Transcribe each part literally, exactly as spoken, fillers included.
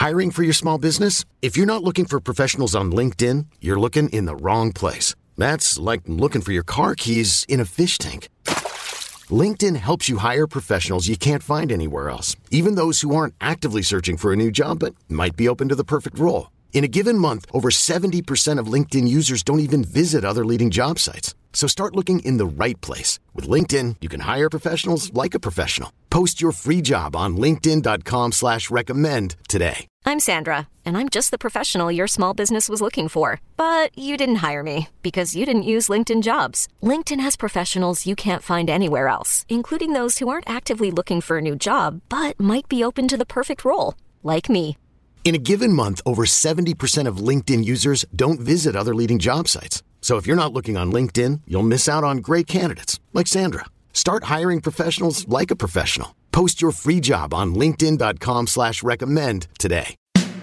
Hiring for your small business? If you're not looking for professionals on LinkedIn, you're looking in the wrong place. That's like looking for your car keys in a fish tank. LinkedIn helps you hire professionals you can't find anywhere else, even those who aren't actively searching for a new job but might be open to the perfect role. In a given month, over seventy percent of LinkedIn users don't even visit other leading job sites. So start looking in the right place. With LinkedIn, you can hire professionals like a professional. Post your free job on linkedin.com slash recommend today. I'm Sandra, and I'm just the professional your small business was looking for. But you didn't hire me because you didn't use LinkedIn Jobs. LinkedIn has professionals you can't find anywhere else, including those who aren't actively looking for a new job, but might be open to the perfect role, like me. In a given month, over seventy percent of LinkedIn users don't visit other leading job sites. So if you're not looking on LinkedIn, you'll miss out on great candidates like Sandra. Start hiring professionals like a professional. Post your free job on linkedin.com slash recommend today.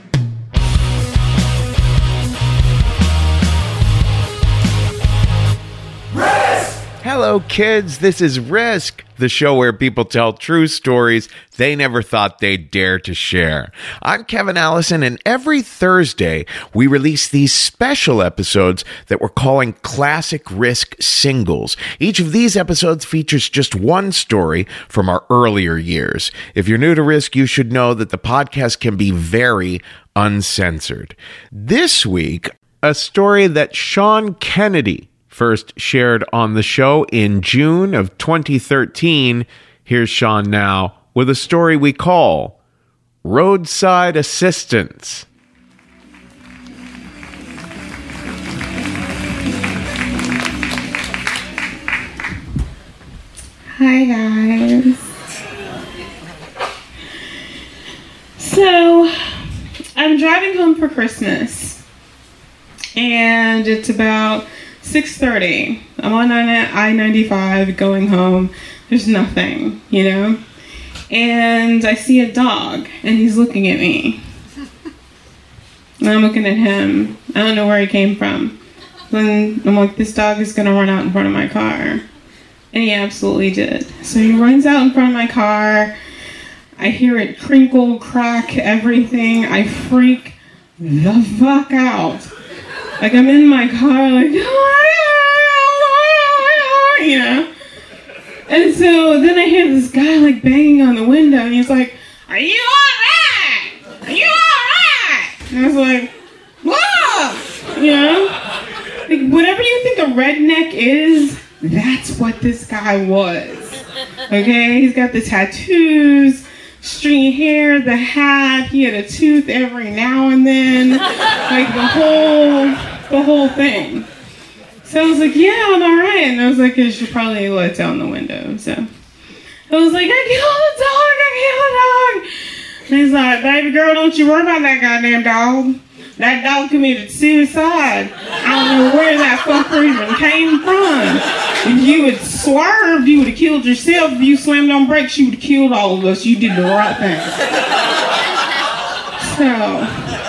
Hello, kids. This is Risk, the show where people tell true stories they never thought they'd dare to share. I'm Kevin Allison, and every Thursday we release these special episodes that we're calling Classic Risk Singles. Each of these episodes features just one story from our earlier years. If you're new to Risk, you should know that the podcast can be very uncensored. This week, a story that Sean Kennedy first shared on the show in June of twenty thirteen. Here's Sean now with a story we call Roadside Assistance. Hi guys. So, I'm driving home for Christmas, and it's about six thirty. I'm on I ninety-five going home. There's nothing, you know? And I see a dog, and he's looking at me. And I'm looking at him. I don't know where he came from. Then I'm like, this dog is going to run out in front of my car. And he absolutely did. So he runs out in front of my car. I hear it crinkle, crack, everything. I freak the fuck out. Like, I'm in my car, like, you know? And so then I hear this guy, like, banging on the window, and he's like, are you alright? Are you alright? And I was like, whoa! You know? Like, whatever you think a redneck is, that's what this guy was. Okay? He's got the tattoos, stringy hair, the hat, he had a tooth every now and then, like the whole, the whole thing. So I was like, yeah, I'm alright. And I was like, I should probably let down the window. So I was like, I killed a dog, I killed a dog. And he's like, baby girl, don't you worry about that goddamn dog. That dog committed suicide. I don't know where that fucker even came from. If you had swerved, you would have killed yourself. If you slammed on brakes, you would have killed all of us. You did the right thing. So,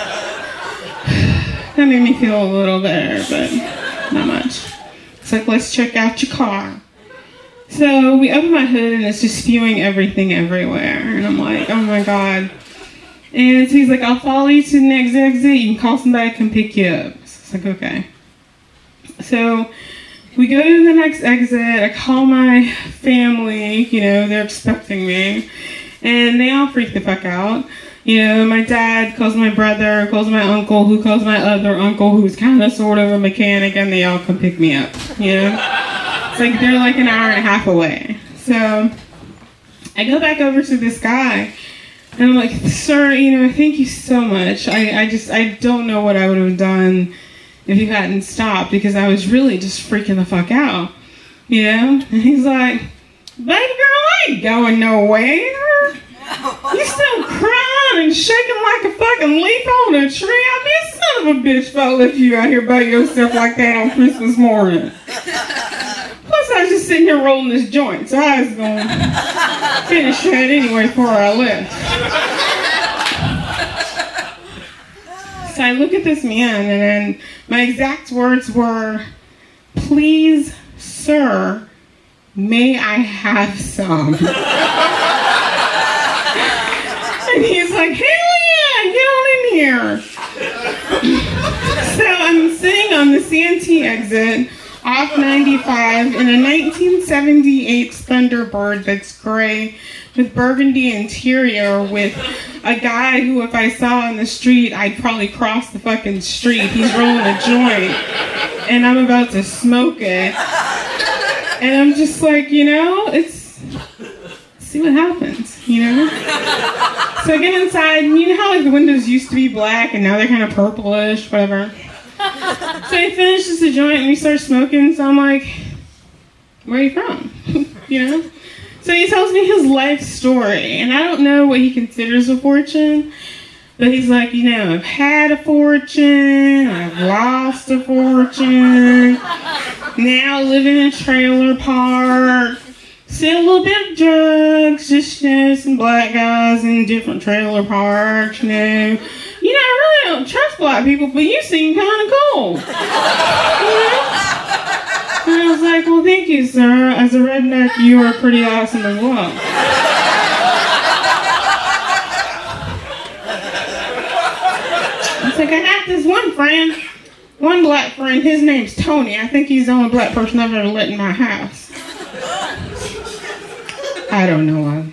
that made me feel a little better, but not much. It's like, let's check out your car. So, we open my hood, and it's just spewing everything everywhere. And I'm like, oh my God. And so he's like, I'll follow you to the next exit. You can call somebody to come pick you up. So it's like, okay. So we go to the next exit. I call my family. You know, they're expecting me. And they all freak the fuck out. You know, my dad calls my brother, calls my uncle, who calls my other uncle, who's kind of sort of a mechanic, and they all come pick me up. You know? It's like they're like an hour and a half away. So I go back over to this guy. And I'm like, sir, you know, thank you so much. I, I just, I don't know what I would have done if you hadn't stopped, because I was really just freaking the fuck out, you know? And he's like, baby girl, I ain't going nowhere. You still crying and shaking like a fucking leaf on a tree. I mean, son of a bitch, if I left you out here by yourself like that on Christmas morning. Plus, I was just sitting here rolling this joint, so I was going to finish that anyway before I left. So I look at this man, and then my exact words were, please, sir, may I have some? And he's like, hell yeah, get on here? So I'm sitting on the Santee exit off ninety-five in a nineteen seventy-eight Thunderbird that's gray with burgundy interior with a guy who, if I saw on the street, I'd probably cross the fucking street. He's rolling a joint, and I'm about to smoke it. And I'm just like, you know, it's, see what happens, you know? So I get inside, and you know how like the windows used to be black, and now they're kind of purplish, whatever. So he finishes the joint, and we start smoking, so I'm like, where are you from? You know? So he tells me his life story, and I don't know what he considers a fortune, but he's like, you know, I've had a fortune, I've lost a fortune, now I live in a trailer park, sell a little bit of drugs, just, you know, some black guys in different trailer parks, you know. You know, I really don't trust black people, but you seem kind of cool. You know? And I was like, well, thank you, sir. As a redneck, you are pretty awesome as well. It's like, I got this one friend, one black friend. His name's Tony. I think he's the only black person I've ever let in my house. I don't know why.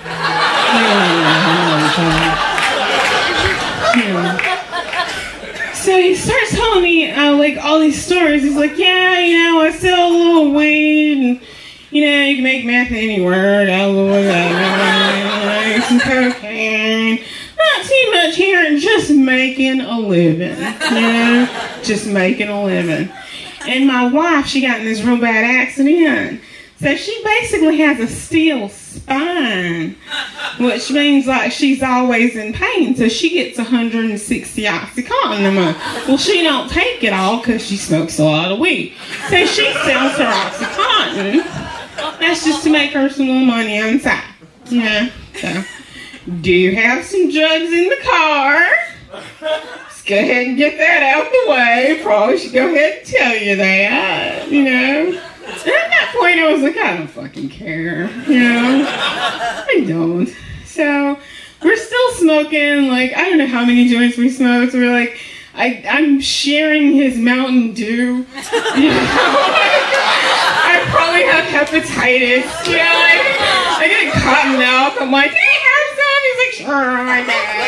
Yeah. So he starts telling me uh, like all these stories. He's like, yeah, you know, I sell a little weed, and you know, you can make meth anywhere. Got a little uh, some cocaine. Not too much here, and just making a living. You know, just making a living. And my wife, she got in this real bad accident. So she basically has a steel spine, which means like she's always in pain. So she gets one hundred sixty Oxycontin a month. Well, she don't take it all because she smokes a lot of weed. So she sells her Oxycontin. That's just to make her some little money on the side. Yeah. So, do you have some drugs in the car? Let's go ahead and get that out the way. Probably should go ahead and tell you that. You know. And at that point, I was like, I don't fucking care, you know? I don't. So, we're still smoking, like, I don't know how many joints we smoked. We're like, I, I'm sharing his Mountain Dew. You know? I probably have hepatitis. You know, like, I get cotton mouth. I'm like, do you have some? He's like, sure, I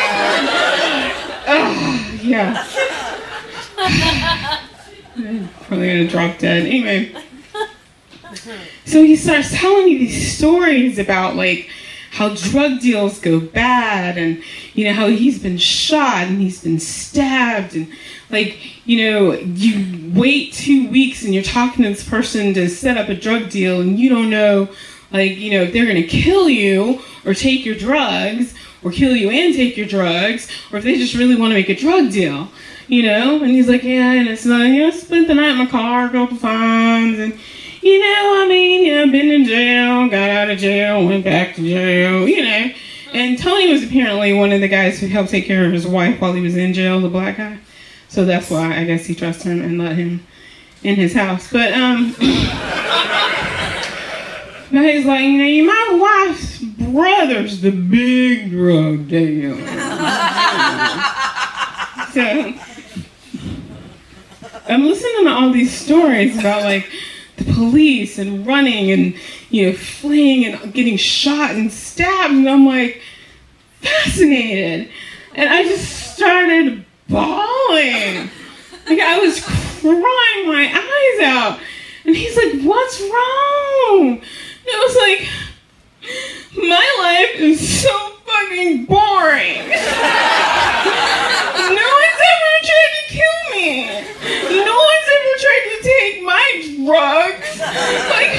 got. Oh, yeah. I'm probably gonna drop dead. Anyway. So he starts telling me these stories about like how drug deals go bad, and you know how he's been shot and he's been stabbed, and like, you know, you wait two weeks and you're talking to this person to set up a drug deal, and you don't know, like, you know, if they're gonna kill you or take your drugs, or kill you and take your drugs, or if they just really want to make a drug deal, you know. And he's like, yeah, and it's like, you know, spent the night in my car a couple times, and you know, I mean, you know, been in jail, got out of jail, went back to jail, you know. And Tony was apparently one of the guys who helped take care of his wife while he was in jail, the black guy. So that's why I guess he trusts him and let him in his house. But, um, now he's like, you know, my wife's brother's the big drug dealer. So, I'm listening to all these stories about, like, the police and running and, you know, fleeing and getting shot and stabbed, and I'm like, fascinated. And I just started bawling. Like, I was crying my eyes out. And he's like, what's wrong? And I was like, my life is so fucking boring. No one's ever tried to kill me. No one's ever tried to take my drugs. Like,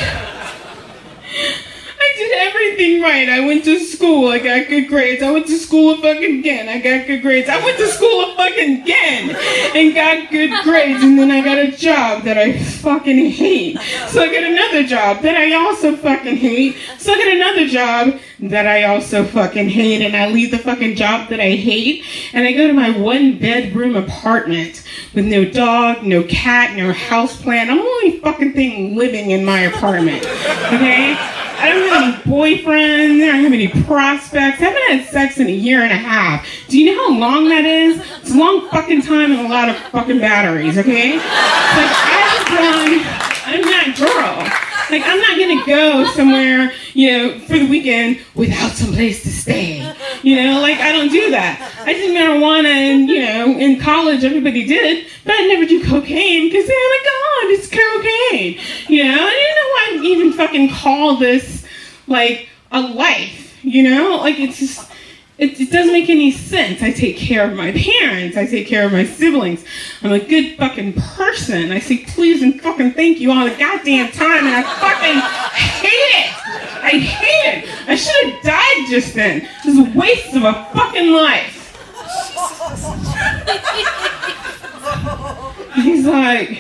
I did everything right. I went to school. I got good grades. I went to school fucking again. I got good grades. I went to school fucking again and got good grades. And then I got a job that I fucking hate. So I get another job that I also fucking hate. So I get another job that I also fucking hate. And I leave the fucking job that I hate. And I go to my one bedroom apartment with no dog, no cat, no houseplant. I'm the only fucking thing living in my apartment. Okay? I don't have any boyfriends. I don't have any prospects. I haven't had sex in a year and a half. Do you know how long that is? It's a long fucking time and a lot of fucking batteries, okay? Like, I've done, I'm that girl. Like, I'm not gonna go somewhere, you know, for the weekend without some place to stay. You know, like, I don't do that. I did marijuana and, you know, in college everybody did, but I never do cocaine because, oh my God, it's cocaine. You know, I didn't know why I even fucking call this, like, a life, you know? Like, it's just, it, it doesn't make any sense. I take care of my parents. I take care of my siblings. I'm a good fucking person. I say please and fucking thank you all the goddamn time, and I fucking hate it. I hate it. I should have died just then. This is a waste of a fucking life. He's like,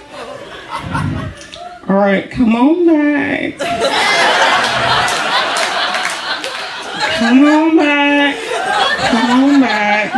all right, come on back. Come on back. Come on back.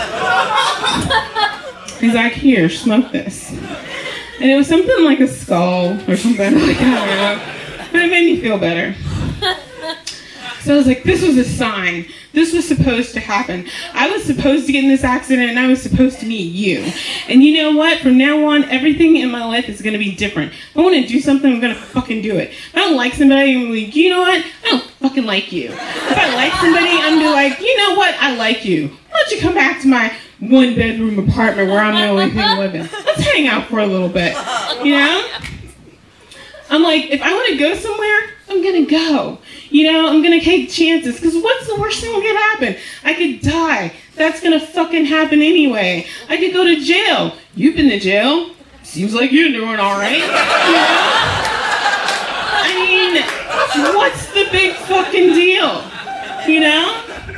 He's like, here, smoke this. And it was something like a skull or something. Like, I don't know. But it made me feel better. So I was like, this was a sign. This was supposed to happen. I was supposed to get in this accident and I was supposed to meet you. And you know what? From now on, everything in my life is going to be different. If I want to do something, I'm going to fucking do it. If I don't like somebody, I'm like, you know what? I don't fucking like you. If I like somebody, I'm going to be like, you know what? I like you. Why don't you come back to my one bedroom apartment where I'm the only thing living? Let's hang out for a little bit. You know? I'm like, if I want to go somewhere, I'm going to go. You know, I'm going to take chances. Because what's the worst thing that could happen? I could die. That's going to fucking happen anyway. I could go to jail. You've been to jail. Seems like you're doing all right. You know? I mean, what's the big fucking deal? You know?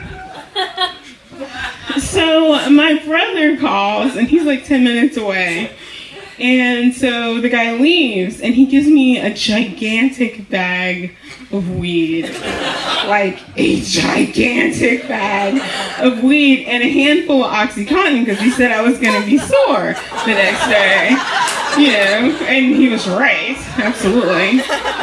So my brother calls, and he's like ten minutes away. And so the guy leaves, and he gives me a gigantic bag of weed. Like, a gigantic bag of weed and a handful of OxyContin, because he said I was going to be sore the next day. You know, and he was right. Absolutely.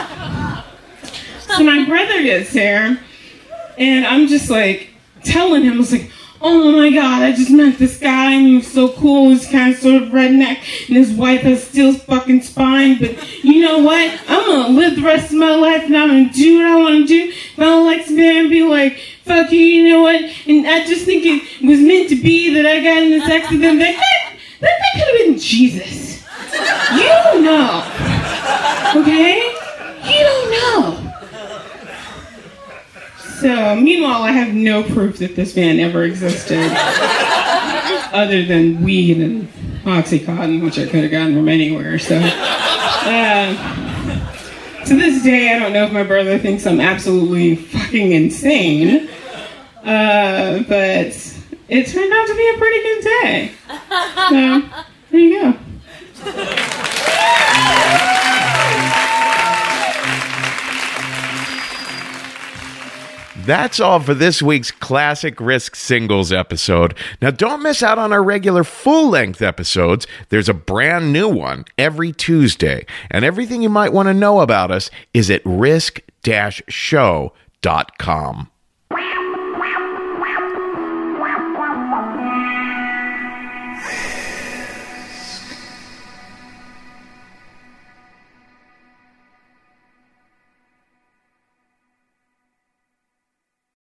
So my brother gets here, and I'm just like, telling him, I was like, oh my God, I just met this guy and he was so cool. He's kind of sort of redneck and his wife has steel fucking spine. But you know what? I'm going to live the rest of my life and I'm going to do what I want to do. If I don't like somebody, I'm be like, fuck you, you know what? And I just think it was meant to be that I got in this accident. That, that, that, that could have been Jesus. You don't know. Okay? You don't know. So, meanwhile, I have no proof that this man ever existed, other than weed and OxyContin, which I could have gotten from anywhere. So, uh, to this day, I don't know if my brother thinks I'm absolutely fucking insane, uh, but it turned out to be a pretty good day. So, there you go. That's all for this week's Classic Risk Singles episode. Now, don't miss out on our regular full-length episodes. There's a brand new one every Tuesday, and everything you might want to know about us is at risk dash show dot com.